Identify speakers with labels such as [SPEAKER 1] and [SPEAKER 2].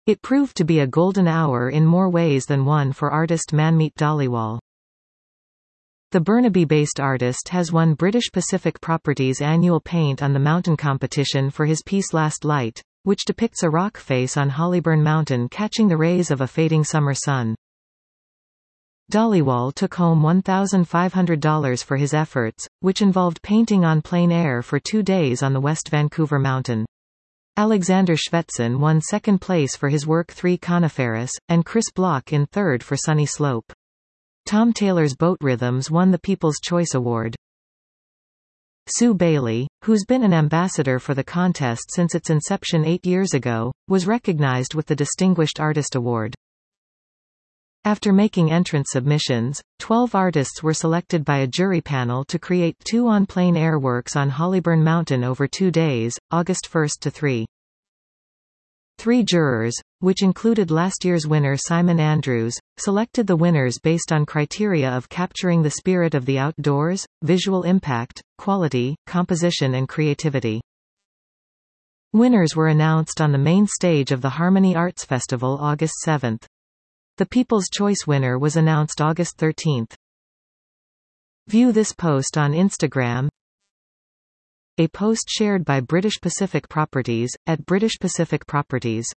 [SPEAKER 1] It proved to be a golden hour in more ways than one for artist Manmeet Dhaliwal. The Burnaby-based artist has won British Pacific Properties' annual Paint on the Mountain competition for his piece Last Light, which depicts a rock face on Hollyburn Mountain catching the rays of a fading summer sun. Dhaliwal took home $1,500 for his efforts, which involved painting on plein air for 2 days on the West Vancouver Mountain. Alexander Shvetsyn won second place for his work 3 Coniferous, and Chris Block in third for Sunny Slope. Tom Taylor's Boat Rhythms won the People's Choice Award. Sue Bailey, who's been an ambassador for the contest since its inception 8 years ago, was recognized with the Distinguished Artist Award. After making entrance submissions, 12 artists were selected by a jury panel to create 2 on-plein-air works on Hollyburn Mountain over 2 days, August 1 to 3. 3 jurors, which included last year's winner Simon Andrews, selected the winners based on criteria of capturing the spirit of the outdoors, visual impact, quality, composition and creativity. Winners were announced on the main stage of the Harmony Arts Festival August 7. The People's Choice winner was announced August 13. View this post on Instagram. A post shared by British Pacific Properties, @British Pacific Properties.